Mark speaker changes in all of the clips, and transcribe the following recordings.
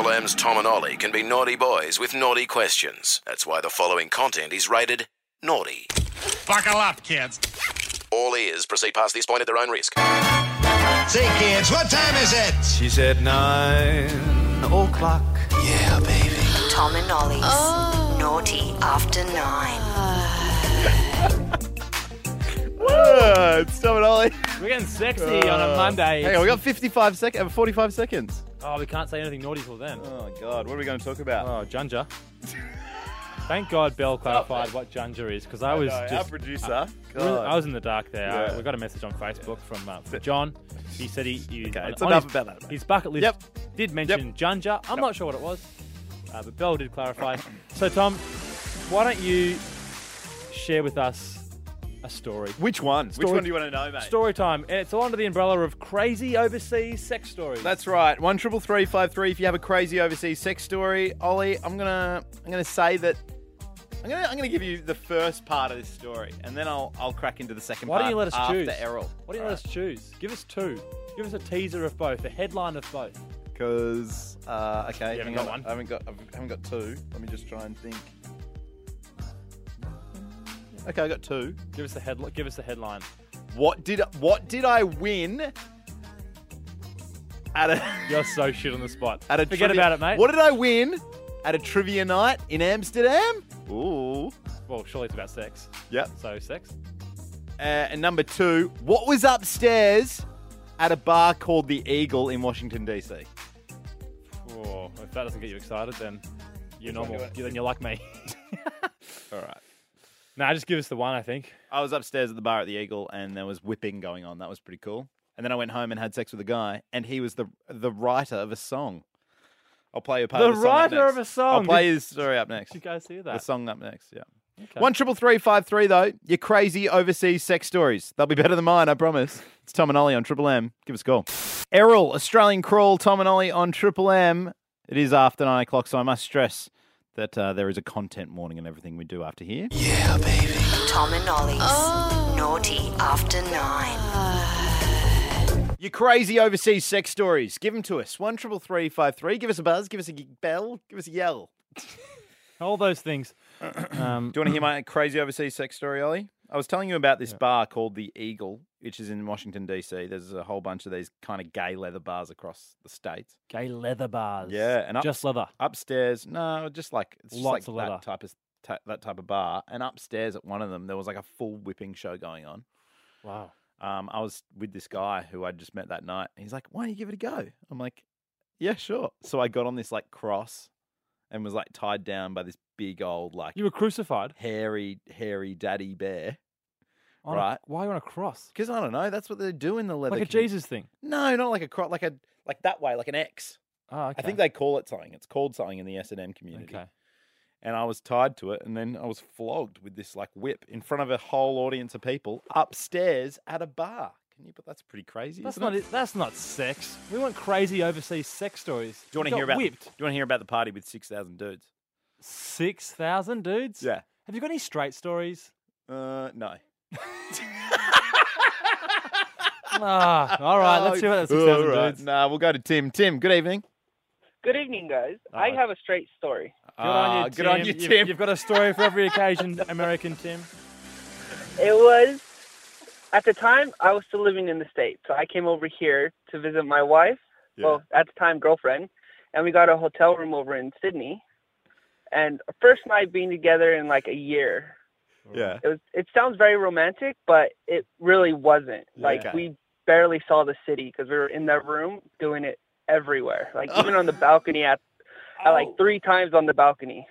Speaker 1: Triple M's Tom and Ollie can be naughty boys with naughty questions. That's why the following content is rated naughty.
Speaker 2: Buckle up, kids.
Speaker 1: All ears. Proceed past this point at their own risk.
Speaker 3: Say, kids, what time is it?
Speaker 4: She said 9 o'clock.
Speaker 1: Yeah, baby.
Speaker 5: Tom and Ollie's Naughty After 9.
Speaker 6: It's Tom and Ollie.
Speaker 7: We're getting sexy on a Monday.
Speaker 6: Hang on, we got 45 seconds.
Speaker 7: Oh, we can't say anything naughty till then.
Speaker 6: Oh, God. What are we going to talk about?
Speaker 7: Oh, Junja. Thank God Belle clarified what Junja is, because I was
Speaker 6: our
Speaker 7: just...
Speaker 6: producer.
Speaker 7: I was in the dark there.
Speaker 6: Yeah.
Speaker 7: We got a message on Facebook from John. He said he
Speaker 6: Okay, it's
Speaker 7: on
Speaker 6: enough
Speaker 7: his,
Speaker 6: about that.
Speaker 7: his bucket list did mention Junja. I'm not sure what it was, but Belle did clarify. So, Tom, why don't you share with us a story?
Speaker 6: Which one? Which one do you want to know, mate?
Speaker 7: Story time, and it's all under the umbrella of crazy overseas sex stories.
Speaker 6: That's right. 133353. If you have a crazy overseas sex story, Ollie, I'm gonna say that I'm gonna give you the first part of this story, and then I'll crack into the second
Speaker 7: Why
Speaker 6: part.
Speaker 7: don't you let us
Speaker 6: after
Speaker 7: choose?
Speaker 6: Errol.
Speaker 7: Why don't you let us choose? Give us two. Give us a teaser of both, a headline of both.
Speaker 6: Because okay,
Speaker 7: You haven't got one?
Speaker 6: I haven't got two. Let me just try and think. Okay, I got two.
Speaker 7: Give us the headline.
Speaker 6: What did I win at a
Speaker 7: You're so shit on the spot.
Speaker 6: at a
Speaker 7: Forget
Speaker 6: trivia-
Speaker 7: about it, mate.
Speaker 6: What did I win at a trivia night in Amsterdam? Ooh.
Speaker 7: Well, surely it's about sex.
Speaker 6: Yep.
Speaker 7: So sex.
Speaker 6: And number two, what was upstairs at a bar called the Eagle in Washington, D.C.?
Speaker 7: Oh, if that doesn't get you excited, then you're
Speaker 6: Which one
Speaker 7: normal.
Speaker 6: do
Speaker 7: Then you're like me.
Speaker 6: All right.
Speaker 7: Nah, just give us the one, I think.
Speaker 6: I was upstairs at the bar at the Eagle, and there was whipping going on. That was pretty cool. And then I went home and had sex with a guy, and he was the writer of a song. I'll play you a part
Speaker 7: The
Speaker 6: of the song up
Speaker 7: writer
Speaker 6: next.
Speaker 7: of a song.
Speaker 6: I'll play his story up next.
Speaker 7: Did you guys hear
Speaker 6: The
Speaker 7: that?
Speaker 6: song up next, yeah.
Speaker 7: Okay.
Speaker 6: 133353 though, your crazy overseas sex stories. They'll be better than mine, I promise. It's Tom and Ollie on Triple M. Give us a call. Errol, Australian Crawl, Tom and Ollie on Triple M. It is after 9 o'clock, so I must stress that there is a content warning in everything we do after here.
Speaker 1: Yeah, baby.
Speaker 5: Tom and Ollie's Naughty After 9.
Speaker 6: Your crazy overseas sex stories. Give them to us. 133353. Give us a buzz. Give us a bell. Give us a yell.
Speaker 7: All those things.
Speaker 6: Do you want to hear my crazy overseas sex story, Ollie? I was telling you about this bar called the Eagle, which is in Washington, D.C. There's a whole bunch of these kind of gay leather bars across the states.
Speaker 7: Gay leather bars.
Speaker 6: Yeah, and
Speaker 7: just leather.
Speaker 6: Upstairs, no, just like it's just
Speaker 7: Lots
Speaker 6: like
Speaker 7: of leather.
Speaker 6: that type of bar. And upstairs at one of them, there was like a full whipping show going on.
Speaker 7: Wow.
Speaker 6: I was with this guy who I just met that night. He's like, "Why don't you give it a go?" I'm like, "Yeah, sure." So I got on this like cross and was like tied down by this big old like
Speaker 7: You were crucified.
Speaker 6: hairy daddy bear.
Speaker 7: On
Speaker 6: Right.
Speaker 7: Why on a cross?
Speaker 6: Because I don't know, that's what they do in the leather.
Speaker 7: Like a Jesus thing.
Speaker 6: No, not like a cross, like that way, like an X.
Speaker 7: Oh, okay.
Speaker 6: I think they call it something. It's called something in the S&M community.
Speaker 7: Okay.
Speaker 6: And I was tied to it, and then I was flogged with this like whip in front of a whole audience of people upstairs at a bar. Can you? But that's pretty crazy.
Speaker 7: That's
Speaker 6: isn't
Speaker 7: not
Speaker 6: it?
Speaker 7: it. That's not sex. We want crazy overseas sex stories.
Speaker 6: Do you want to
Speaker 7: got
Speaker 6: hear about?
Speaker 7: whipped?
Speaker 6: Do you want to hear about the party with 6,000 dudes?
Speaker 7: 6,000 dudes?
Speaker 6: Yeah.
Speaker 7: Have you got any straight stories?
Speaker 6: No.
Speaker 7: All right. Let's see what that 6,000
Speaker 6: All right.
Speaker 7: dudes.
Speaker 6: Nah, we'll go to Tim. Tim, good evening.
Speaker 8: Good evening, guys. I have a straight story.
Speaker 7: Good on you,
Speaker 6: Good on you,
Speaker 7: Tim.
Speaker 6: Tim.
Speaker 7: You've got a story for every occasion, American Tim.
Speaker 8: It was, at the time, I was still living in the States. So I came over here to visit my wife, well, at the time, girlfriend, and we got a hotel room over in Sydney. And our first night being together in like a year.
Speaker 6: Yeah.
Speaker 8: It sounds very romantic, but it really wasn't. Like,
Speaker 6: Okay.
Speaker 8: we barely saw the city because we were in that room doing it everywhere. Like, even on the balcony at like 3 times on the balcony.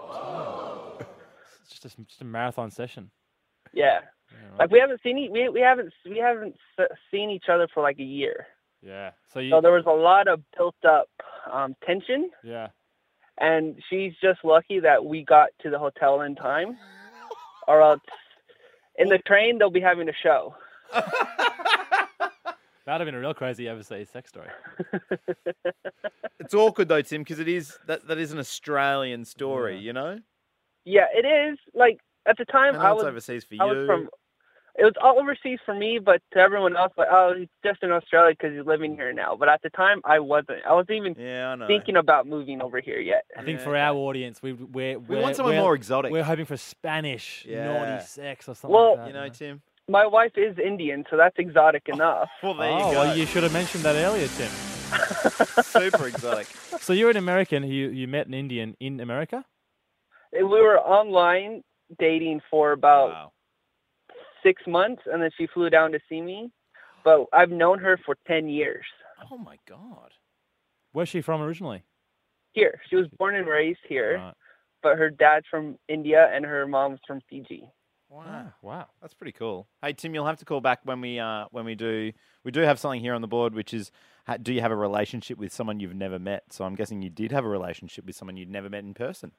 Speaker 7: It's just a marathon session.
Speaker 8: Yeah. Like, we haven't seen seen each other for like a year.
Speaker 7: Yeah.
Speaker 8: So there was a lot of built up tension,
Speaker 7: Yeah.
Speaker 8: and she's just lucky that we got to the hotel in time, or else in the train they'll be having a show.
Speaker 7: That'd have been a real crazy overseas sex story.
Speaker 6: It's awkward though, Tim, because that is an Australian story,
Speaker 7: Yeah.
Speaker 6: you know?
Speaker 8: Yeah, it is. Like, at the time
Speaker 6: I know it's overseas for you.
Speaker 8: It was all overseas for me, but to everyone else, like, oh, he's just in Australia because he's living here now. But at the time, I wasn't. I wasn't even thinking about moving over here yet.
Speaker 7: I think for our audience, we
Speaker 6: want someone more exotic.
Speaker 7: We're hoping for Spanish naughty sex or something
Speaker 8: Well,
Speaker 7: like that.
Speaker 6: You know, Tim.
Speaker 8: My wife is Indian, so that's exotic enough.
Speaker 6: Well, there you go.
Speaker 7: Well, you should have mentioned that earlier, Tim.
Speaker 6: Super exotic.
Speaker 7: So you're an American. You met an Indian in America?
Speaker 8: We were online dating for about 6 months, and then she flew down to see me. But I've known her for 10 years.
Speaker 6: Oh, my God.
Speaker 7: Where's she from originally?
Speaker 8: Here. She was born and raised here,
Speaker 7: Right.
Speaker 8: but her dad's from India and her mom's from Fiji.
Speaker 6: Wow, that's pretty cool. Hey Tim, you'll have to call back when we do have something here on the board, which is do you have a relationship with someone you've never met? So I'm guessing you did have a relationship with someone you'd never met in person.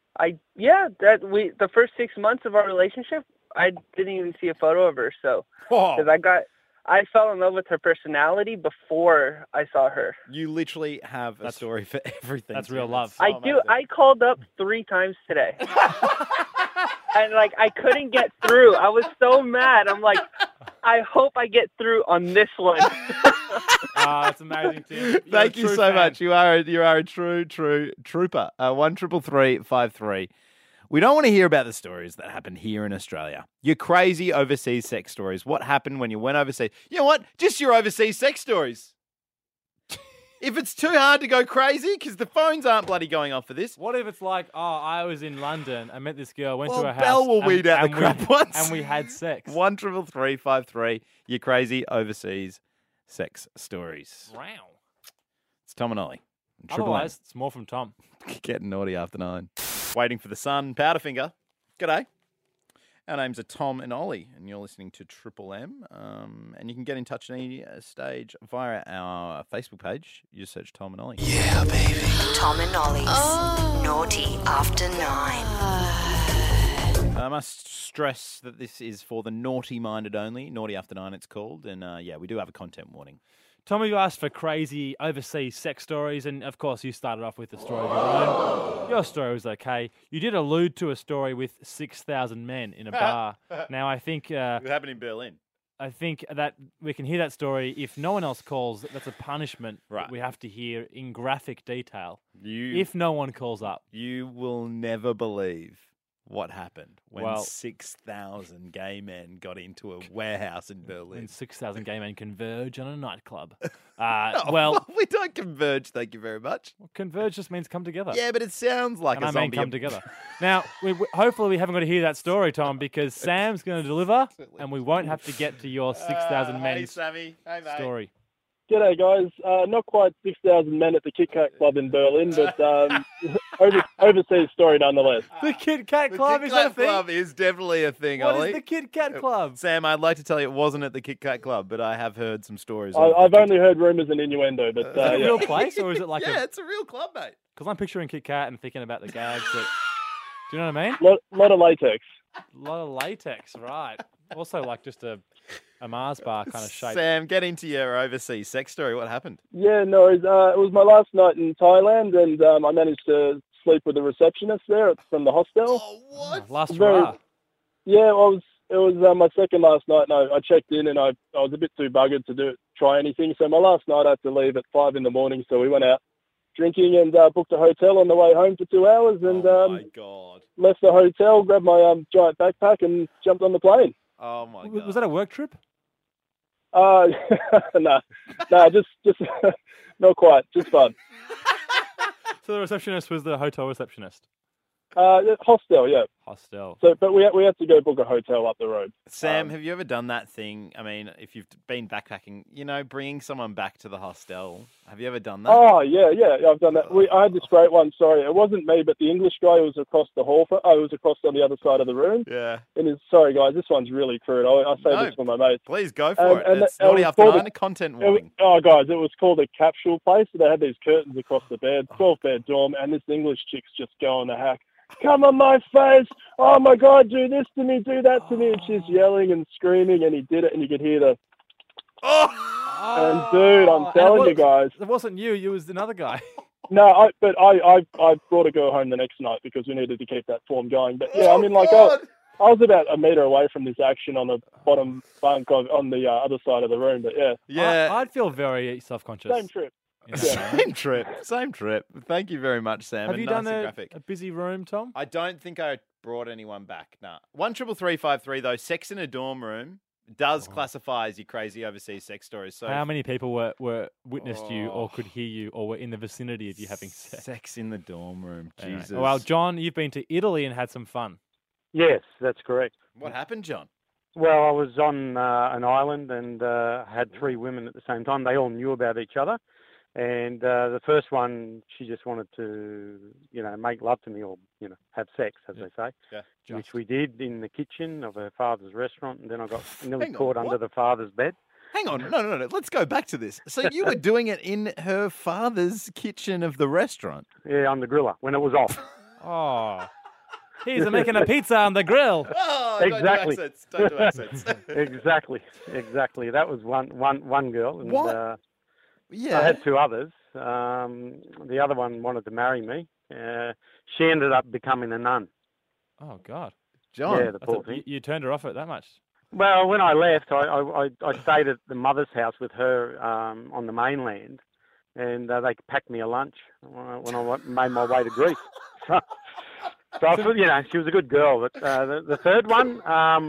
Speaker 8: The first 6 months of our relationship, I didn't even see a photo of her. So because I fell in love with her personality before I saw her.
Speaker 6: You literally have a story for everything.
Speaker 7: That's real love.
Speaker 8: I do. I called up 3 times today. And, I couldn't get through. I was so mad. I'm like, I hope I get through on this one.
Speaker 7: That's amazing, Tim.
Speaker 6: Thank you so much. You are a true trooper. 1-333-53. We don't want to hear about the stories that happen here in Australia. Your crazy overseas sex stories. What happened when you went overseas? You know what? Just your overseas sex stories. If it's too hard to go crazy, because the phones aren't bloody going off for this.
Speaker 7: What if it's like, I was in London, I met this girl, went to her house.
Speaker 6: Belle will weed out the crap once.
Speaker 7: And we had sex.
Speaker 6: 1-333-53. Your crazy overseas sex stories.
Speaker 7: Wow.
Speaker 6: It's Tom and Ollie.
Speaker 7: Otherwise, it's more from Tom.
Speaker 6: Getting naughty after 9. Waiting for the sun. Powderfinger. G'day. Our names are Tom and Ollie, and you're listening to Triple M. And you can get in touch at any stage via our Facebook page. You just search Tom and Ollie.
Speaker 1: Yeah, baby.
Speaker 5: Tom and Ollie's Naughty After 9.
Speaker 6: I must stress that this is for the naughty-minded only. Naughty After 9 it's called. And we do have a content warning.
Speaker 7: Tom, you asked for crazy overseas sex stories, and of course you started off with a story of your own. Your story was okay. You did allude to a story with 6,000 men in a bar. Now, I think...
Speaker 6: it happened in Berlin.
Speaker 7: I think that we can hear that story. If no one else calls, that's a punishment that we have to hear in graphic detail. If no one calls up.
Speaker 6: You will never believe what happened when
Speaker 7: Well,
Speaker 6: 6,000 gay men got into a warehouse in Berlin.
Speaker 7: And 6,000 gay men converge on a nightclub.
Speaker 6: We don't converge, thank you very much.
Speaker 7: Converge just means come together.
Speaker 6: Yeah, but it sounds like
Speaker 7: and
Speaker 6: a
Speaker 7: I mean
Speaker 6: zombie.
Speaker 7: come together. Now, hopefully we haven't got to hear that story, Tom, because Sam's going to deliver, and we won't have to get to your 6,000 men
Speaker 6: Hey, Sammy. Hey, mate.
Speaker 7: story.
Speaker 9: G'day, guys. Not quite 6,000 men at the Kit Kat Club in Berlin, but overseas story nonetheless.
Speaker 7: The Kit Kat
Speaker 6: The
Speaker 7: Club
Speaker 6: Kit
Speaker 7: is that a
Speaker 6: Kat
Speaker 7: thing?
Speaker 6: Club is definitely a thing,
Speaker 7: What
Speaker 6: Ollie.
Speaker 7: is the Kit Kat Club?
Speaker 6: Sam, I'd like to tell you it wasn't at the Kit Kat Club, but I have heard some stories.
Speaker 9: I've only heard rumours and innuendo, but
Speaker 7: Is it a real place, or is it like
Speaker 6: yeah, it's a real club, mate.
Speaker 7: Because I'm picturing Kit Kat and thinking about the gags that... Do you know what I mean?
Speaker 9: lot of latex.
Speaker 7: A lot of latex, right. Also like just a Mars bar kind of shape.
Speaker 6: Sam, get into your overseas sex story. What happened?
Speaker 9: Yeah, no, it was my last night in Thailand, and I managed to sleep with the receptionist there from the hostel.
Speaker 6: Oh, what?
Speaker 7: Last
Speaker 9: Very-
Speaker 7: hurrah.
Speaker 9: Yeah, it was my second last night, and I checked in, and I was a bit too buggered to try anything. So my last night I had to leave at 5 a.m, so we went out drinking and booked a hotel on the way home for 2 hours, and
Speaker 6: Oh, my God.
Speaker 9: left the hotel, grabbed my giant backpack, and jumped on the plane.
Speaker 6: Oh, my God.
Speaker 7: Was that a work trip?
Speaker 9: No, just not quite, just fun.
Speaker 7: So the receptionist was the hotel receptionist.
Speaker 9: Hostel, yeah.
Speaker 7: Hostel.
Speaker 9: So, but we had to go book a hotel up the road.
Speaker 6: Sam, have you ever done that thing? I mean, if you've been backpacking, bringing someone back to the hostel. Have you ever done that?
Speaker 9: Oh, yeah, I've done that. I had this great one. Sorry, it wasn't me, but the English guy was across the hall. I was across on the other side of the room.
Speaker 6: Yeah.
Speaker 9: And sorry, guys, this one's really crude. I say this for my mates.
Speaker 6: Please go for it. It's
Speaker 9: it
Speaker 6: naughty
Speaker 9: was
Speaker 6: after
Speaker 9: called
Speaker 6: 9, content warning.
Speaker 9: Guys, it was called a capsule place. So they had these curtains across the bed, 12-bed dorm, and this English chick's just going to hack. Come on my face. Oh, my God, do this to me, do that to me. And she's yelling and screaming, and he did it, and you could hear the... And, dude, I'm telling you guys.
Speaker 7: It wasn't you. It was another guy.
Speaker 9: No, I brought a girl home the next night because we needed to keep that form going. But, yeah, I mean, like, I was about a metre away from this action on the bottom bunk on the other side of the room, but yeah.
Speaker 6: Yeah.
Speaker 7: I'd feel very self-conscious.
Speaker 9: Same trip.
Speaker 6: Same trip. Thank you very much, Sam.
Speaker 7: Have you
Speaker 6: nice
Speaker 7: done
Speaker 6: and graphic.
Speaker 7: a busy room, Tom?
Speaker 6: I don't think I brought anyone back. Nah. 13353 though. Sex in a dorm room does classify as your crazy overseas sex stories. So
Speaker 7: How many people were witnessed you or could hear you or were in the vicinity of you having sex?
Speaker 6: Sex in the dorm room.
Speaker 7: Anyway.
Speaker 6: Jesus.
Speaker 7: Well, John, you've been to Italy and had some fun.
Speaker 10: Yes, that's correct.
Speaker 6: What happened, John?
Speaker 10: Well, I was on an island and had 3 women at the same time. They all knew about each other. And the first one, she just wanted to, make love to me or, have sex, as they say, which we did in the kitchen of her father's restaurant. And then I got nearly caught under the father's bed.
Speaker 6: Hang on. No. Let's go back to this. So you were doing it in her father's kitchen of the restaurant?
Speaker 10: Yeah, on the griller when it was off.
Speaker 7: Oh, he's making a pizza on the grill.
Speaker 6: Oh,
Speaker 10: exactly.
Speaker 6: Don't do accents.
Speaker 10: Exactly. That was one girl. And,
Speaker 6: what? Yeah.
Speaker 10: I had 2 others. The other one wanted to marry me. She ended up becoming a nun.
Speaker 7: Oh, God.
Speaker 6: John.
Speaker 10: Yeah, the poor thing.
Speaker 7: You turned her off at that much?
Speaker 10: Well, when I left, I stayed at the mother's house with her on the mainland, and they packed me a lunch when I made my way to Greece. So I thought, she was a good girl. But the third one,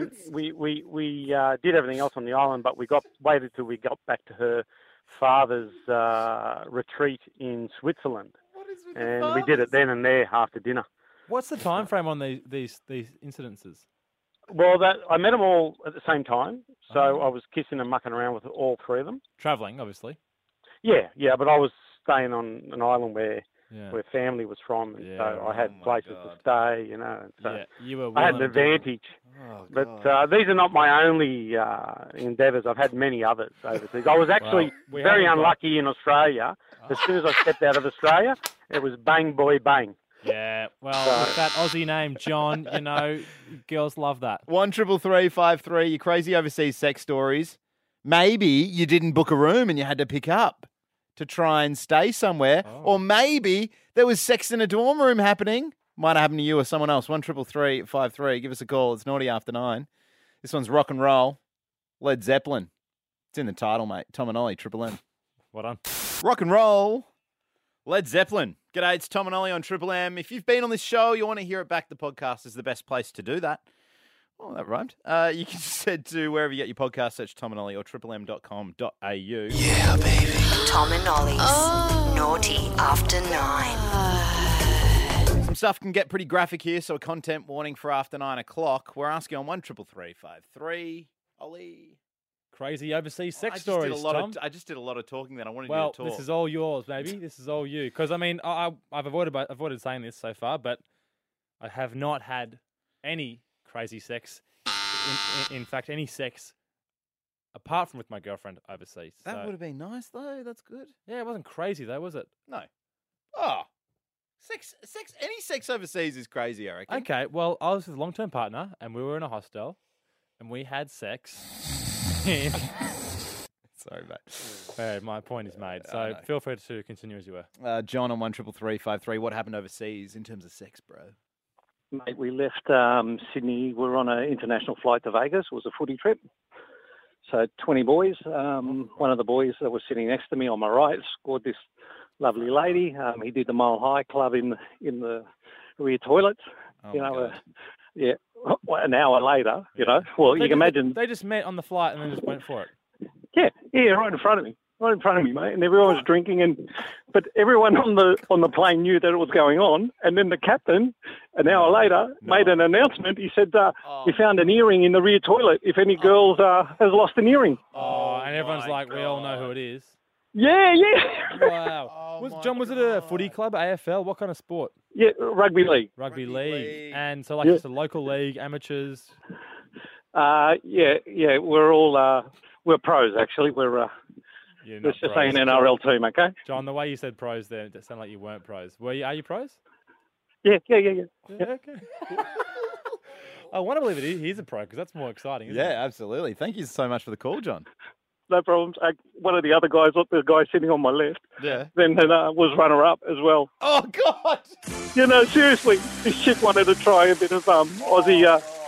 Speaker 10: we did everything else on the island, but waited till we got back to her father's retreat in Switzerland, and we did it then and there after dinner.
Speaker 7: What's the time frame on these incidences?
Speaker 10: Well, I met them all at the same time, so I was kissing and mucking around with all 3 of them.
Speaker 7: Travelling, obviously.
Speaker 10: Yeah, but I was staying on an island where family was from, and so I had places to stay, And so
Speaker 7: you were
Speaker 10: I had an advantage. But these are not my only endeavours. I've had many others overseas. I was actually very unlucky in Australia. As soon as I stepped out of Australia, it was bang, boy, bang.
Speaker 7: Yeah, well, with that Aussie name, John, girls love that.
Speaker 6: 13353, your crazy overseas sex stories. Maybe you didn't book a room and you had to pick up to try and stay somewhere. Or maybe there was sex in a dorm room happening. Might have happened to you or someone else. 13353, give us a call. It's naughty after 9. This one's rock and roll. Led Zeppelin. It's in the title, mate. Tom and Ollie, Triple M.
Speaker 7: Well done.
Speaker 6: Rock and roll. Led Zeppelin. G'day, it's Tom and Ollie on Triple M. If you've been on this show, you want to hear it back, the podcast is the best place to do that. Oh, that rhymed. You can just head to wherever you get your podcast, search Tom and Ollie or triplem.com.au.
Speaker 1: Yeah, baby.
Speaker 5: Tom and Ollie's Naughty After 9.
Speaker 6: Some stuff can get pretty graphic here, so a content warning for after 9 o'clock. We're asking on 13353. Ollie.
Speaker 7: Crazy overseas sex stories, Tom.
Speaker 6: I just did a lot of talking then. I wanted you
Speaker 7: Well,
Speaker 6: to talk.
Speaker 7: this is all yours, baby. This is all you. Because, I've avoided saying this so far, but I have not had any crazy sex. In fact, any sex apart from with my girlfriend overseas.
Speaker 6: That would have been nice, though. That's good.
Speaker 7: Yeah, it wasn't crazy, though, was it?
Speaker 6: No. Oh. Any sex overseas is crazy, I reckon.
Speaker 7: Okay, well, I was with a long-term partner, and we were in a hostel, and we had sex.
Speaker 6: Sorry, mate.
Speaker 7: My point is made. So feel free to continue as you were.
Speaker 6: John on 13353. What happened overseas in terms of sex, bro?
Speaker 10: Mate, we left Sydney. We were on an international flight to Vegas. It was a footy trip. So 20 boys. One of the boys that was sitting next to me on my right scored this lovely lady. He did the Mile High Club in the rear toilets. Yeah. An hour later, Well, you can imagine.
Speaker 7: They just met on the flight and then just went for it.
Speaker 10: Yeah, right in front of me, mate. And everyone was drinking, but everyone on the plane knew that it was going on. And then the captain, an hour later, made an announcement. He said, "We found an earring in the rear toilet. If any girls has lost an earring."
Speaker 7: Oh, and everyone's like, "We all know who it is."
Speaker 10: Yeah.
Speaker 7: Wow. Was it a footy club, AFL? What kind of sport?
Speaker 10: Yeah, rugby league.
Speaker 7: Rugby league. And so just a local league, amateurs?
Speaker 10: Yeah. We're all we're pros actually. Let's just say an NRL team, okay?
Speaker 7: John, the way you said pros there, it sounded like you weren't pros. Are you pros?
Speaker 10: Yeah.
Speaker 7: Okay. I want to believe he's a pro because that's more exciting, isn't it?
Speaker 6: Yeah, absolutely. Thank you so much for the call, John.
Speaker 10: No problems. One of the other guys, the guy sitting on my left, then was runner-up as well.
Speaker 6: Oh, God!
Speaker 10: Seriously, this chick wanted to try a bit of Aussie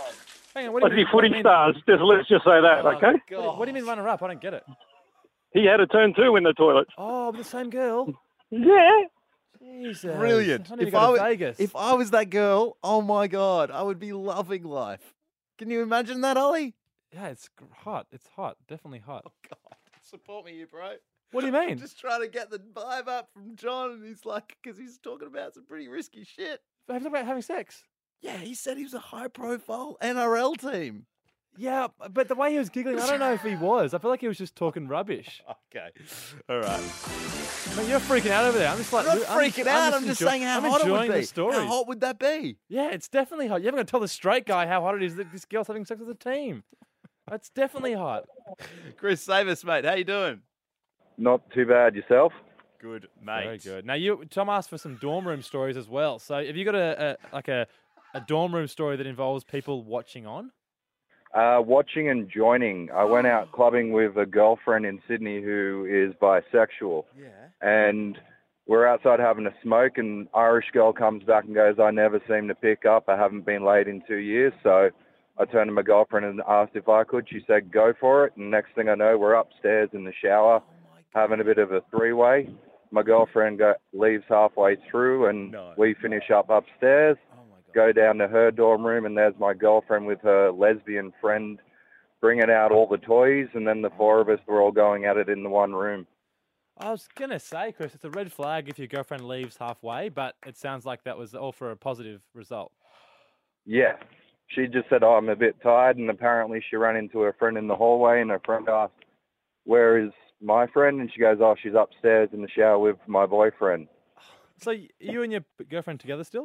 Speaker 7: Hang on, what do you
Speaker 10: Aussie
Speaker 7: mean?
Speaker 10: footy stars. Let's just say that, okay?
Speaker 7: What do you mean runner-up? I don't get it.
Speaker 10: He had a turn 2 in the toilet.
Speaker 7: Oh, with the same girl?
Speaker 10: Yeah.
Speaker 7: Jesus.
Speaker 6: Brilliant.
Speaker 7: I need to go to Vegas.
Speaker 6: If I was that girl, oh my God, I would be loving life. Can you imagine that, Ollie?
Speaker 7: Yeah, it's hot. It's hot. Definitely hot.
Speaker 6: Oh God, support me here, bro.
Speaker 7: What do you mean?
Speaker 6: I'm just trying to get the vibe up from John, and he's like, because he's talking about some pretty risky shit.
Speaker 7: Talking about having sex.
Speaker 6: Yeah, he said he was a high-profile NRL team.
Speaker 7: Yeah, but the way he was giggling, I don't know if he was. I feel like he was just talking rubbish.
Speaker 6: Okay, all right.
Speaker 7: Mate, you're freaking out over there. I'm just like,
Speaker 6: I'm not freaking out. I'm just saying how hot it would be.
Speaker 7: The story.
Speaker 6: How hot would that be?
Speaker 7: Yeah, it's definitely hot. You haven't got to tell the straight guy how hot it is that this girl's having sex with a team. It's definitely hot.
Speaker 6: Chris, save us, mate. How you doing?
Speaker 11: Not too bad. Yourself?
Speaker 6: Good, mate.
Speaker 7: Very good. Now, Tom asked for some dorm room stories as well. So, have you got a dorm room story that involves people watching on?
Speaker 11: Watching and joining. I went out clubbing with a girlfriend in Sydney who is bisexual.
Speaker 6: Yeah.
Speaker 11: And we're outside having a smoke, and Irish girl comes back and goes, I never seem to pick up. I haven't been laid in 2 years. So I turned to my girlfriend and asked if I could. She said, go for it. And next thing I know, we're upstairs in the shower having a bit of a three-way. My girlfriend leaves halfway through, and we finish up upstairs. Go down to her dorm room, and there's my girlfriend with her lesbian friend bringing out all the toys, and then the four of us were all going at it in the one room.
Speaker 7: I was going to say, Chris, it's a red flag if your girlfriend leaves halfway, but it sounds like that was all for a positive result.
Speaker 11: Yeah. She just said, I'm a bit tired, and apparently she ran into her friend in the hallway, and her friend asked, where is my friend? And she goes, oh, she's upstairs in the shower with my boyfriend.
Speaker 7: So you and your girlfriend together still?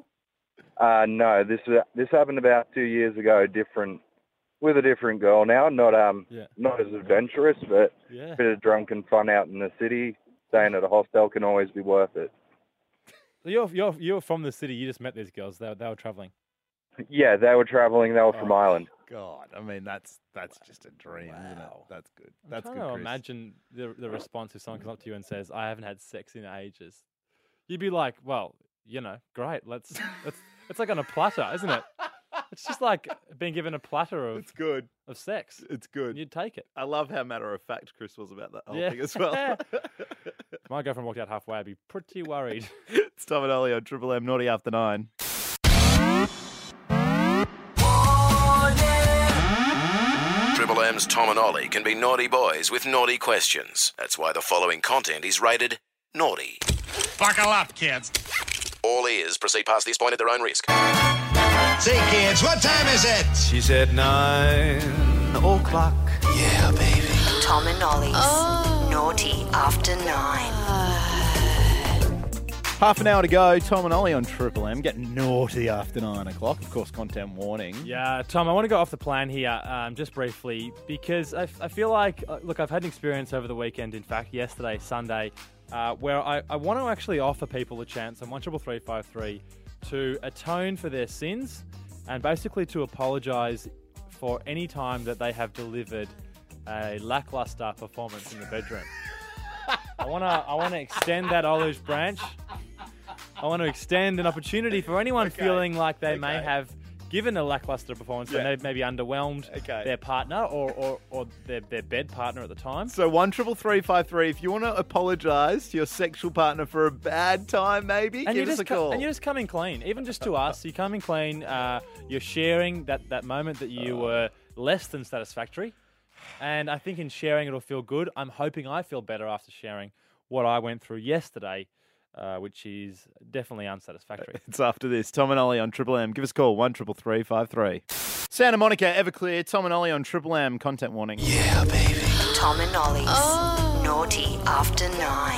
Speaker 11: No, this happened about 2 years ago, with a different girl now, not as adventurous, but a bit of drunken fun out in the city. Staying at a hostel can always be worth it.
Speaker 7: So you're from the city, you just met these girls, they were travelling?
Speaker 11: Yeah, they were travelling, they were from Ireland.
Speaker 6: God, I mean, that's just a dream, isn't it? That's good. That's
Speaker 7: I'm
Speaker 6: good,
Speaker 7: trying to
Speaker 6: Chris.
Speaker 7: imagine the response if someone comes up to you and says, I haven't had sex in ages. You'd be like, well, great, it's like on a platter, isn't it? It's just like being given a platter of of sex.
Speaker 6: It's good.
Speaker 7: You'd take it.
Speaker 6: I love how matter-of-fact Chris was about that whole thing as well.
Speaker 7: If my girlfriend walked out halfway, I'd be pretty worried.
Speaker 6: It's Tom and Ollie on Triple M, Naughty After 9.
Speaker 1: Triple M's Tom and Ollie can be naughty boys with naughty questions. That's why the following content is rated naughty.
Speaker 2: Buckle up, kids.
Speaker 1: All ears. Proceed past this point at their own risk.
Speaker 3: Say, kids, what time is it?
Speaker 4: She said 9 o'clock.
Speaker 1: Yeah, baby.
Speaker 5: Tom and Ollie's Naughty After 9.
Speaker 6: Half an hour to go. Tom and Ollie on Triple M. Get naughty after 9 o'clock. Of course, content warning.
Speaker 7: Yeah, Tom, I want to go off the plan here just briefly because I feel like, look, I've had an experience over the weekend, in fact, yesterday, Sunday, where I want to actually offer people a chance on 133353 to atone for their sins and basically to apologise for any time that they have delivered a lackluster performance in the bedroom. I want to extend that olive branch. I want to extend an opportunity for anyone feeling like they may have given a lackluster performance and they've maybe underwhelmed their partner or their bed partner at the time.
Speaker 6: So 133353, if you want to apologise to your sexual partner for a bad time, maybe, give us a call.
Speaker 7: And you're just coming clean, even just to us. You're coming clean. You're sharing that moment that you were less than satisfactory. And I think in sharing it'll feel good. I'm hoping I feel better after sharing what I went through yesterday, which is definitely unsatisfactory.
Speaker 6: It's after this. Tom and Ollie on Triple M. Give us a call, 133353. Santa Monica, Everclear. Tom and Ollie on Triple M. Content warning.
Speaker 1: Yeah, baby.
Speaker 5: Tom and Ollie's Naughty After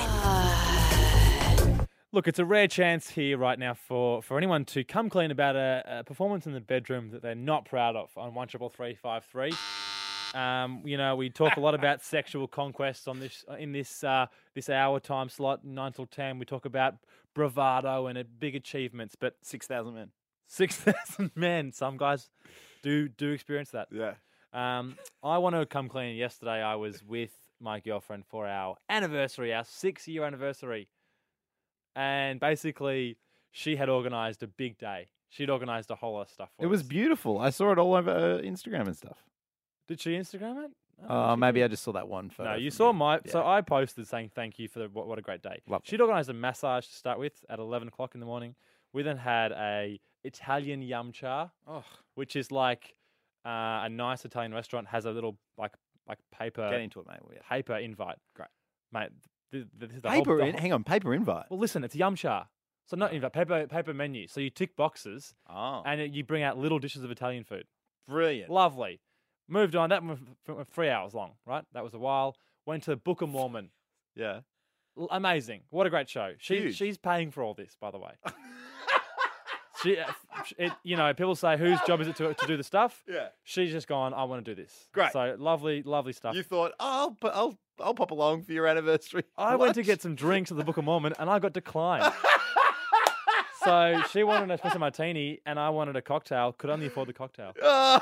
Speaker 5: 9.
Speaker 7: Look, it's a rare chance here right now for anyone to come clean about a performance in the bedroom that they're not proud of on 133353. We talk a lot about sexual conquests on this hour time slot, 9 till 10. We talk about bravado and big achievements, but
Speaker 6: 6,000 men.
Speaker 7: 6,000 men. Some guys do experience that.
Speaker 6: Yeah.
Speaker 7: I want to come clean. Yesterday, I was with my girlfriend for our anniversary, our 6-year anniversary, and basically, she had organised a big day. She'd organised a whole lot of stuff for
Speaker 6: It was
Speaker 7: us.
Speaker 6: beautiful. I saw it all over Instagram and stuff.
Speaker 7: Did she Instagram it?
Speaker 6: Maybe I just saw that one photo.
Speaker 7: No, you
Speaker 6: from
Speaker 7: saw my.
Speaker 6: Yeah.
Speaker 7: So I posted saying thank you for what a great day.
Speaker 6: Lovely.
Speaker 7: She'd organised a massage to start with at 11 o'clock in the morning. We then had a Italian yum cha, which is like a nice Italian restaurant has a little like paper.
Speaker 6: Get into it, mate. Yeah.
Speaker 7: Paper invite.
Speaker 6: Great,
Speaker 7: mate. The
Speaker 6: Paper hang on, paper invite.
Speaker 7: Well, listen, it's yum cha. So not invite, paper menu. So you tick boxes, and you bring out little dishes of Italian food.
Speaker 6: Brilliant.
Speaker 7: Lovely. Moved on. That went for 3 hours long, right? That was a while. Went to Book of Mormon.
Speaker 6: Yeah.
Speaker 7: Amazing. What a great show. She's paying for all this, by the way. People say, whose job is it to do the stuff?
Speaker 6: Yeah.
Speaker 7: She's just gone, I want to do this.
Speaker 6: Great.
Speaker 7: So lovely, lovely stuff.
Speaker 6: You thought, I'll pop along for your anniversary.
Speaker 7: I went to get some drinks at the Book of Mormon and I got declined. So she wanted an espresso martini and I wanted a cocktail. Could only afford the cocktail.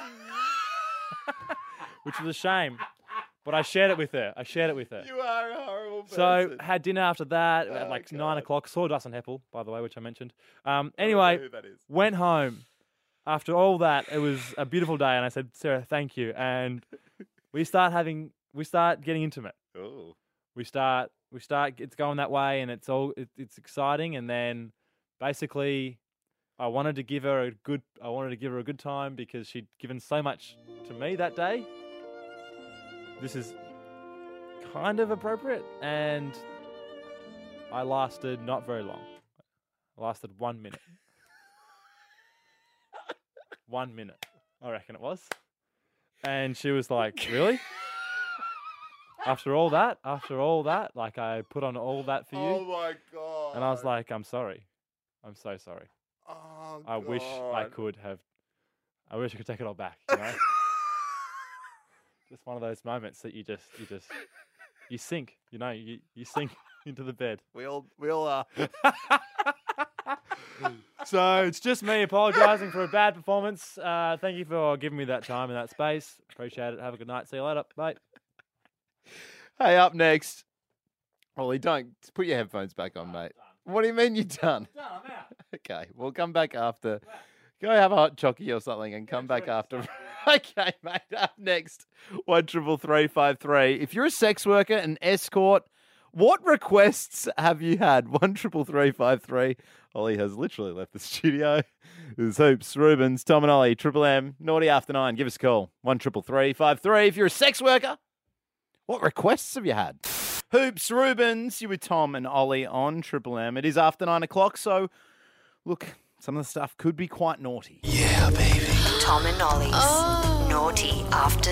Speaker 7: Which was a shame. But I shared it with her.
Speaker 6: You are a horrible person.
Speaker 7: So had dinner after that at like 9 o'clock. Saw Dustin Heppel, by the way, which I mentioned. Anyway,
Speaker 6: who that is.
Speaker 7: went home. After all that, it was a beautiful day, and I said, Sarah, thank you. And we start getting intimate.
Speaker 6: Oh.
Speaker 7: We start. It's going that way, and it's exciting. And then basically, I wanted to give her a good time because she'd given so much to me that day. This is kind of appropriate, and I lasted not very long. I lasted 1 minute. 1 minute, I reckon it was. And she was like, really? After all that, like I put on all that for you.
Speaker 6: Oh my God.
Speaker 7: And I was like, I'm sorry. I'm so sorry.
Speaker 6: Oh,
Speaker 7: I wish I could take it all back, you know? Just one of those moments that you sink, you know, you sink into the bed.
Speaker 6: We all are.
Speaker 7: So it's just me apologising for a bad performance. Thank you for giving me that time and that space. Appreciate it. Have a good night. See you later. Bye.
Speaker 6: Hey, up next. Ollie, don't put your headphones back on, mate. What do you mean you're done?
Speaker 7: Done, I'm out.
Speaker 6: Okay, we'll come back after. Go have a hot chocky or something and come back after. Okay, mate. Up next, 13353. If you're a sex worker, an escort, what requests have you had? 13353. Ollie has literally left the studio. There's Hoops, Rubens, Tom and Ollie, Triple M, Naughty After 9. Give us a call. 13353. If you're a sex worker, what requests have you had? Hoops, Rubens, you with Tom and Ollie on Triple M. It is after 9 o'clock, so look, some of the stuff could be quite naughty.
Speaker 5: Yeah, baby. Tom and Ollie's Naughty After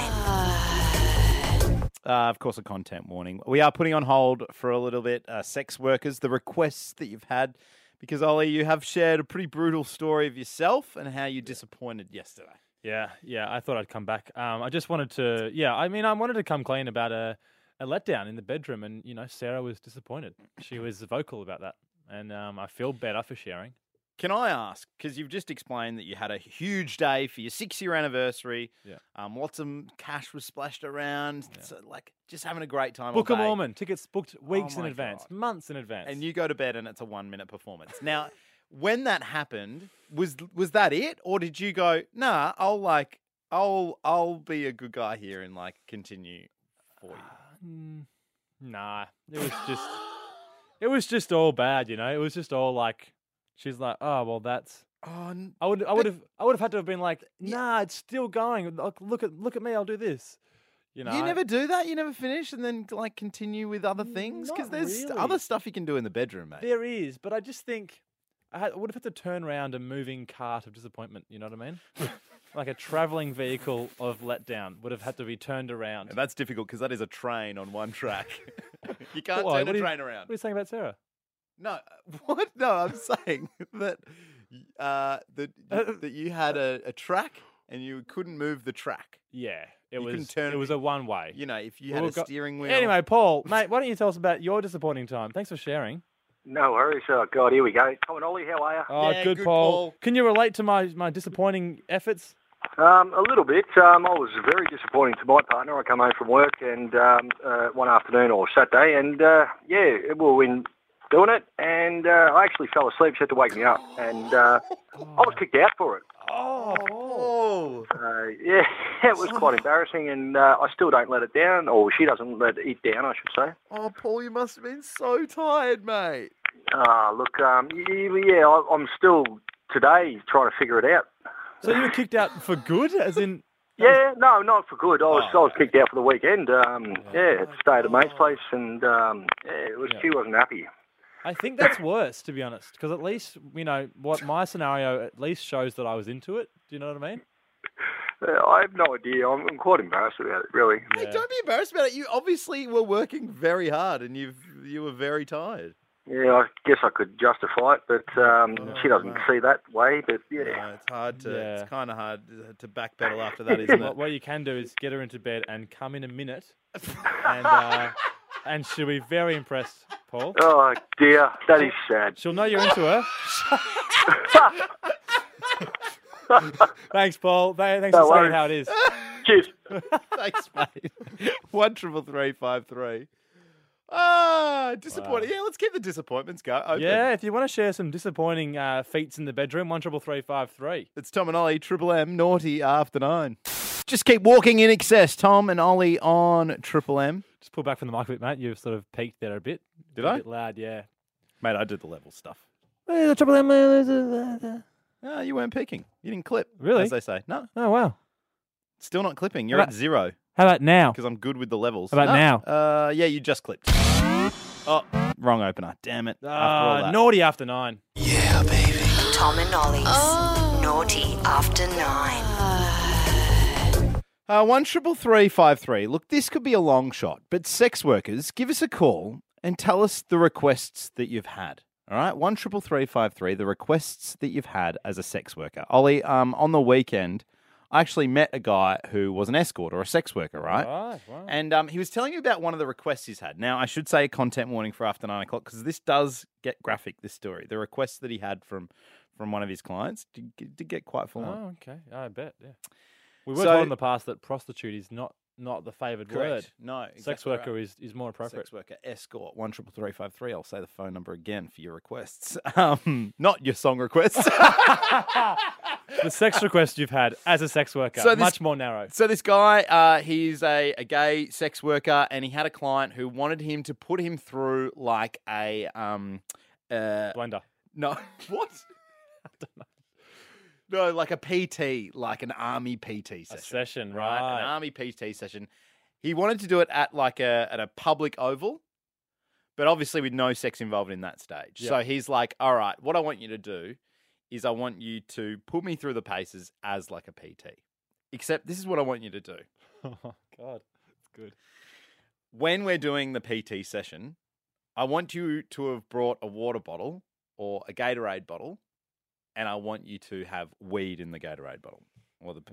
Speaker 5: 9.
Speaker 6: Of course, a content warning. We are putting on hold for a little bit sex workers, the requests that you've had, because, Ollie, you have shared a pretty brutal story of yourself and how you disappointed yesterday.
Speaker 7: Yeah, I thought I'd come back. I just wanted to, I wanted to come clean about a letdown in the bedroom, and, you know, Sarah was disappointed. She was vocal about that, and I feel better for sharing.
Speaker 6: Can I ask, because you've just explained that you had a huge day for your 6-year anniversary.
Speaker 7: Yeah.
Speaker 6: Lots of cash was splashed around.
Speaker 7: Yeah.
Speaker 6: So, like, just having a great time
Speaker 7: Book
Speaker 6: all
Speaker 7: of
Speaker 6: day.
Speaker 7: Mormon. Tickets booked weeks in
Speaker 6: my
Speaker 7: advance,
Speaker 6: God.
Speaker 7: months in advance.
Speaker 6: And you go to bed and it's a 1-minute performance. Now, when that happened, was that it? Or did you go, nah, I'll be a good guy here and, like, continue for you?
Speaker 7: Nah, it was just all bad, you know? It was just all like, she's like, oh, well, that's.
Speaker 6: Oh,
Speaker 7: I would have had to have been like, nah, it's still going. Look at me, I'll do this. You know,
Speaker 6: you never do that? You never finish and then, like, continue with other things? Because
Speaker 7: Not
Speaker 6: there's
Speaker 7: really.
Speaker 6: other stuff you can do in the bedroom, mate.
Speaker 7: There is, but I just think I would have had to turn around a moving cart of disappointment. You know what I mean? Like a travelling vehicle of letdown would have had to be turned around.
Speaker 6: And that's difficult because that is a train on one track. You can't
Speaker 7: Why?
Speaker 6: turn
Speaker 7: What
Speaker 6: a
Speaker 7: are you-
Speaker 6: train around.
Speaker 7: What are you saying about Sarah?
Speaker 6: No, what? No, I'm saying that that you had a track and you couldn't move the track.
Speaker 7: Yeah, it
Speaker 6: You couldn't
Speaker 7: was.
Speaker 6: turn
Speaker 7: It was a one way.
Speaker 6: You know, if you had a steering wheel.
Speaker 7: Anyway, Paul, mate, why don't you tell us about your disappointing time? Thanks for sharing.
Speaker 10: No worries. Oh, God, here we go. Tom and Ollie, how are you?
Speaker 7: Oh,
Speaker 6: Yeah,
Speaker 7: good,
Speaker 6: good,
Speaker 7: Paul.
Speaker 6: Paul.
Speaker 7: Can you relate to my disappointing efforts?
Speaker 10: A little bit. I was very disappointing to my partner. I come home from work and one afternoon or Saturday, and
Speaker 12: doing it, and I actually fell asleep. She had to wake me up, and I was kicked out for it.
Speaker 6: Oh.
Speaker 12: Yeah, it was quite embarrassing, and I still don't let it down, or she doesn't let it down, I should say.
Speaker 6: Oh, Paul, you must have been so tired, mate.
Speaker 12: Look, yeah, I'm still today trying to figure it out.
Speaker 7: So you were kicked out for good, as in?
Speaker 12: Yeah, no, not for good. I was kicked out for the weekend. Stayed at a mate's place, and she wasn't happy.
Speaker 7: I think that's worse, to be honest, because at least, what my scenario at least shows that I was into it. Do you know what I mean?
Speaker 12: I have no idea. I'm quite embarrassed about it, really.
Speaker 6: Hey, don't be embarrassed about it. You obviously were working very hard, and you were very tired.
Speaker 12: Yeah, I guess I could justify it, but she doesn't see that way. But yeah,
Speaker 6: no, it's hard to. Yeah. It's kind of hard to backpedal after that, isn't it?
Speaker 7: What you can do is get her into bed and come in a minute, and she'll be very impressed, Paul.
Speaker 12: Oh dear, that is sad.
Speaker 7: She'll know you're into her. Thanks, Paul. Thanks for saying how it is.
Speaker 12: Cheers.
Speaker 6: Thanks, mate. 1-333-553. Disappointing. Wow. Yeah, let's keep the disappointments open.
Speaker 7: Yeah, if you want to share some disappointing feats in the bedroom, 1-333-553.
Speaker 6: It's Tom and Ollie, Triple M, naughty after 9. Just keep walking in excess. Tom and Ollie on Triple M.
Speaker 7: Just pull back from the mic a bit, mate. You've sort of peaked there a bit.
Speaker 6: Did I?
Speaker 7: A bit loud, yeah.
Speaker 6: Mate, I did the level stuff.
Speaker 7: Hey, the Triple M.
Speaker 6: No, you weren't peaking. You didn't clip.
Speaker 7: Really?
Speaker 6: As they say. No.
Speaker 7: Oh, wow.
Speaker 6: Still not clipping. You're at 0.
Speaker 7: How about now?
Speaker 6: Because I'm good with the levels.
Speaker 7: How about
Speaker 6: now? Yeah, you just clipped. Oh, wrong opener. Damn it. After all that.
Speaker 7: Naughty after 9.
Speaker 5: Yeah, baby. Tom and Ollie's Naughty After 9.
Speaker 6: 1-333-553. Look, this could be a long shot, but sex workers, give us a call and tell us the requests that you've had. All right, 1-333-553. The requests that you've had as a sex worker. Ollie, on the weekend, I actually met a guy who was an escort or a sex worker, right?
Speaker 7: Wow.
Speaker 6: And he was telling me about one of the requests he's had. Now, I should say a content warning for after 9 o'clock because this does get graphic, this story. The requests that he had from one of his clients did get quite full on.
Speaker 7: Oh, okay. I bet, yeah. We were told in the past that prostitute is not the favoured word.
Speaker 6: No, exactly.
Speaker 7: Sex worker is more appropriate.
Speaker 6: Sex worker, escort, 1-333-553. I'll say the phone number again for your requests. Not your song requests.
Speaker 7: The sex request you've had as a sex worker, much more narrow.
Speaker 6: So this guy, he's a gay sex worker, and he had a client who wanted him to put him through like a
Speaker 7: blender.
Speaker 6: No, what? I don't know. No, like a PT, like an army PT session.
Speaker 7: A session,
Speaker 6: right?
Speaker 7: right.
Speaker 6: An army PT session. He wanted to do it at like at a public oval, but obviously with no sex involved in that stage.
Speaker 7: Yep.
Speaker 6: So he's like, all right, what I want you to do is I want you to put me through the paces as like a PT. Except this is what I want you to do.
Speaker 7: Oh, God. That's good.
Speaker 6: When we're doing the PT session, I want you to have brought a water bottle or a Gatorade bottle, and I want you to have weed in the Gatorade bottle or the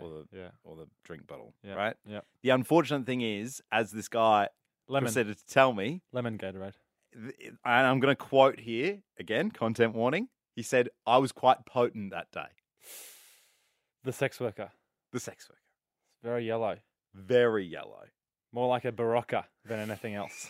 Speaker 6: drink bottle, right?
Speaker 7: Yeah.
Speaker 6: The unfortunate thing is, as this guy proceeded to tell me,
Speaker 7: lemon Gatorade,
Speaker 6: and I'm going to quote here again, content warning. He said, "I was quite potent that day."
Speaker 7: The sex worker.
Speaker 6: The sex worker.
Speaker 7: It's very yellow.
Speaker 6: Very yellow.
Speaker 7: More like a Barocca than anything else.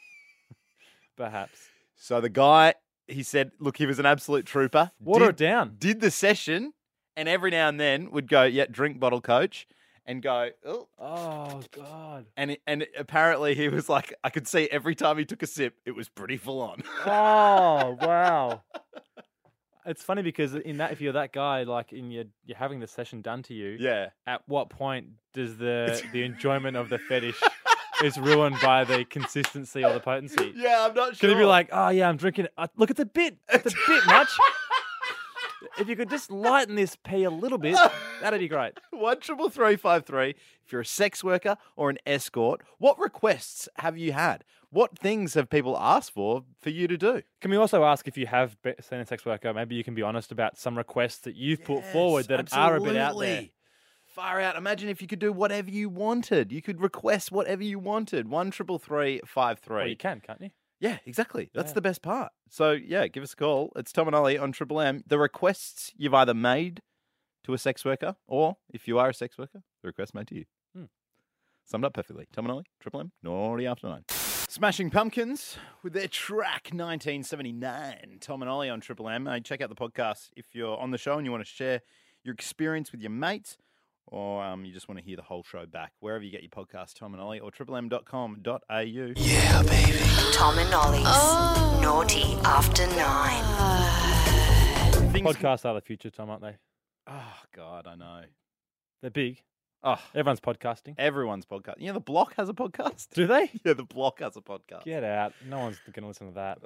Speaker 7: Perhaps.
Speaker 6: So the guy, he said, look, he was an absolute trooper.
Speaker 7: Water it down.
Speaker 6: Did the session, and every now and then would go, yeah, drink bottle coach, and go,
Speaker 7: oh God.
Speaker 6: And apparently he was like, I could see every time he took a sip, it was pretty full on.
Speaker 7: Oh, wow. It's funny because if you're that guy, like you're having the session done to you,
Speaker 6: yeah.
Speaker 7: At what point does the enjoyment of the fetish is ruined by the consistency or the potency?
Speaker 6: Yeah, I'm not sure.
Speaker 7: Could it be like, oh yeah, I'm drinking? Look, it's a bit much. If you could just lighten this pee a little bit, that'd be great.
Speaker 6: 1-333-553. If you're a sex worker or an escort, what requests have you had? What things have people asked for you to do?
Speaker 7: Can we also ask if you have seen a sex worker, maybe you can be honest about some requests that you've put forward that are a bit out there.
Speaker 6: Far out. Imagine if you could do whatever you wanted. You could request whatever you wanted. 1-333-553.
Speaker 7: Well, you can't you?
Speaker 6: Yeah, exactly. That's the best part. So, yeah, give us a call. It's Tom and Ollie on Triple M. The requests you've either made to a sex worker or, if you are a sex worker, the request made to you. Summed up perfectly. Tom and Ollie, Triple M, naughty after 9. Smashing Pumpkins with their track 1979. Tom and Ollie on Triple M. Check out the podcast if you're on the show and you want to share your experience with your mates, or you just want to hear the whole show back. Wherever you get your podcast, Tom and Ollie, or triplem.com.au.
Speaker 5: Yeah, baby. Tom and Ollie's Naughty After 9.
Speaker 7: Podcasts are the future, Tom, aren't they?
Speaker 6: Oh, God, I know.
Speaker 7: They're big.
Speaker 6: Oh,
Speaker 7: everyone's podcasting.
Speaker 6: Everyone's podcast. You know, The Block has a podcast.
Speaker 7: Do they?
Speaker 6: Yeah, The Block has a podcast.
Speaker 7: Get out. No one's going to listen to that.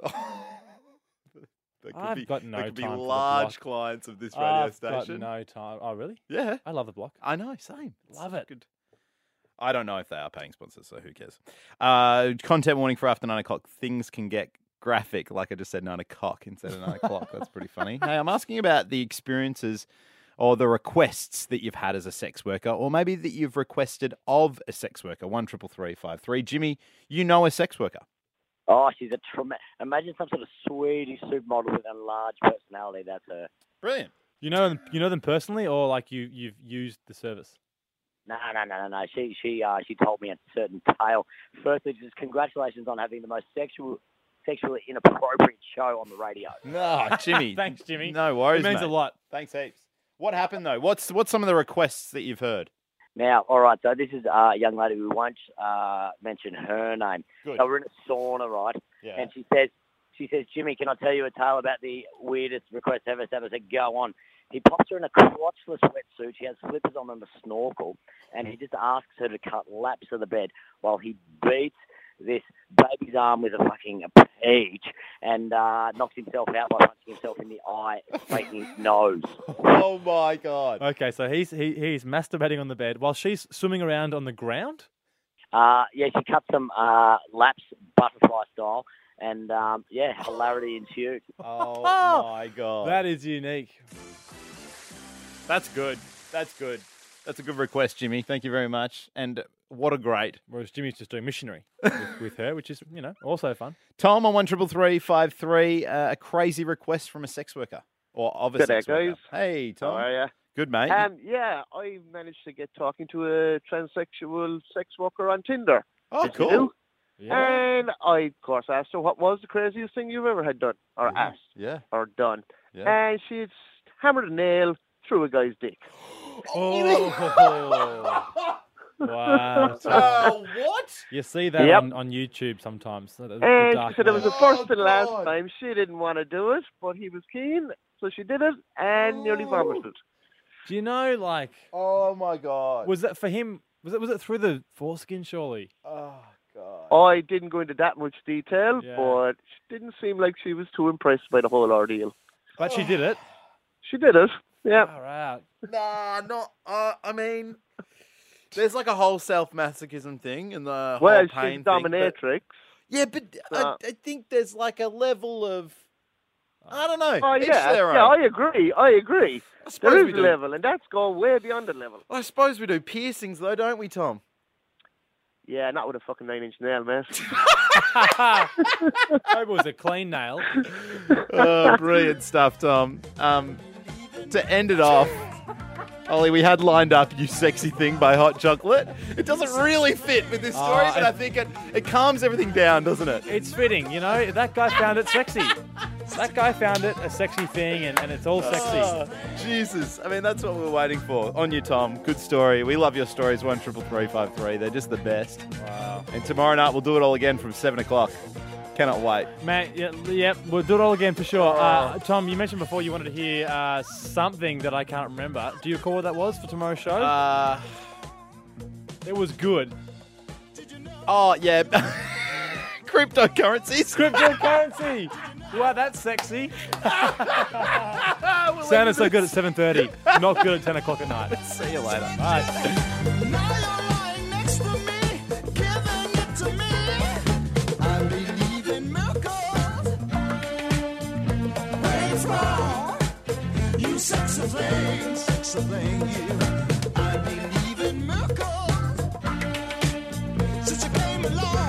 Speaker 6: There could be
Speaker 7: time
Speaker 6: large
Speaker 7: for
Speaker 6: clients of this radio
Speaker 7: I've
Speaker 6: station.
Speaker 7: got no time. Oh, really?
Speaker 6: Yeah.
Speaker 7: I love The Block.
Speaker 6: I know, same.
Speaker 7: Love it.
Speaker 6: Good. I don't know if they are paying sponsors, so who cares? Content warning for after 9 o'clock. Things can get graphic, like I just said, 9 o'clock instead of 9 o'clock. That's pretty funny. Hey, I'm asking about the experiences or the requests that you've had as a sex worker, or maybe that you've requested of a sex worker. 133353. Jimmy, you know a sex worker.
Speaker 13: Oh, she's a imagine some sort of Swedish supermodel with a large personality. That's her.
Speaker 6: Brilliant.
Speaker 7: You know them personally, or like you've used the service?
Speaker 13: No. She told me a certain tale. Firstly, just congratulations on having the most sexually inappropriate show on the radio.
Speaker 6: No, Jimmy.
Speaker 7: Thanks, Jimmy.
Speaker 6: No worries,
Speaker 7: It means
Speaker 6: mate.
Speaker 7: a lot.
Speaker 6: Thanks heaps. What happened, though? What's some of the requests that you've heard?
Speaker 13: Now, all right, so this is a young lady who won't mention her name.
Speaker 6: Good.
Speaker 13: So we're in a sauna, right?
Speaker 6: Yeah.
Speaker 13: And she says, Jimmy, can I tell you a tale about the weirdest request ever? So I said, go on. He pops her in a crotchless wetsuit. She has slippers on and a snorkel. And he just asks her to cut laps of the bed while he beats this baby's arm with a fucking peach and knocks himself out by punching himself in the eye, breaking his nose.
Speaker 6: Oh, my God.
Speaker 7: Okay, so he's masturbating on the bed while she's swimming around on the ground?
Speaker 13: Yeah, she cut some laps, butterfly style, and, hilarity ensued.
Speaker 6: Oh, my God.
Speaker 7: That is unique.
Speaker 6: That's good. That's good. That's a good request, Jimmy. Thank you very much. And what a great.
Speaker 7: Whereas Jimmy's just doing missionary with her, which is, also fun.
Speaker 6: Tom on 133353, a crazy request from a sex worker or of a
Speaker 14: Good
Speaker 6: sex
Speaker 14: day,
Speaker 6: worker.
Speaker 14: guys.
Speaker 6: Hey, Tom.
Speaker 14: How are ya?
Speaker 6: Good, mate.
Speaker 14: Yeah, I managed to get talking to a transsexual sex worker on Tinder.
Speaker 6: Oh,
Speaker 14: Did
Speaker 6: cool.
Speaker 14: you?
Speaker 6: Yeah.
Speaker 14: And I, of course, asked her what was the craziest thing you've ever had done, or asked,
Speaker 6: Yeah.
Speaker 14: or done.
Speaker 6: Yeah.
Speaker 14: And she had hammered a nail through a guy's dick.
Speaker 7: Oh, wow.
Speaker 6: Oh, what?
Speaker 7: You see that
Speaker 14: Yep.
Speaker 7: on YouTube sometimes. The
Speaker 14: And
Speaker 7: dark
Speaker 14: she said it was
Speaker 7: web.
Speaker 14: the first and last time. She didn't want to do it, but he was keen, so she did it and nearly vomited.
Speaker 7: Do you know, like...
Speaker 6: Oh, my God.
Speaker 7: Was that for him... Was it through the foreskin, surely?
Speaker 6: Oh, God.
Speaker 14: I didn't go into that much detail,
Speaker 7: Yeah.
Speaker 14: but it didn't seem like she was too impressed by the whole ordeal.
Speaker 7: But she did it.
Speaker 14: She did it, yeah.
Speaker 7: All right.
Speaker 6: Nah, not... I mean... There's like a whole self-masochism thing and the
Speaker 14: Well,
Speaker 6: whole
Speaker 14: she's
Speaker 6: pain thing.
Speaker 14: dominatrix.
Speaker 6: Yeah, but I think there's like a level of... I don't know.
Speaker 14: Oh,
Speaker 6: Each
Speaker 14: yeah,
Speaker 6: their own.
Speaker 14: yeah, I agree.
Speaker 6: suppose
Speaker 14: There
Speaker 6: we
Speaker 14: is
Speaker 6: do.
Speaker 14: a level, and that's gone way beyond the level.
Speaker 6: I suppose we do piercings though, don't we, Tom?
Speaker 14: Yeah, not with a fucking 9-inch nail, mate.
Speaker 7: I hope it was a clean nail.
Speaker 6: Oh, brilliant stuff, Tom. To end it off, Ollie, we had lined up You Sexy Thing by Hot Chocolate. It doesn't really fit with this story, but I think it calms everything down, doesn't it?
Speaker 7: It's fitting, that guy found it sexy. That guy found it a sexy thing, and it's all sexy.
Speaker 6: Oh, Jesus. I mean, that's what we're waiting for. On you, Tom. Good story. We love your stories, 133353. They're just the best.
Speaker 7: Wow.
Speaker 6: And tomorrow night, we'll do it all again from 7 o'clock. Cannot wait.
Speaker 7: Man, yeah, we'll do it all again for sure. Tom, you mentioned before you wanted to hear something that I can't remember. Do you recall what that was for tomorrow's show? It was good.
Speaker 6: Oh, yeah. Cryptocurrencies.
Speaker 7: Cryptocurrency. Wow, that's sexy. Sounded so good at 7:30. Not good at 10 o'clock at night.
Speaker 6: See you later.
Speaker 7: Bye.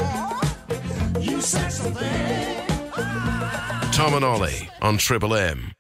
Speaker 1: Tom and Ollie on Triple M.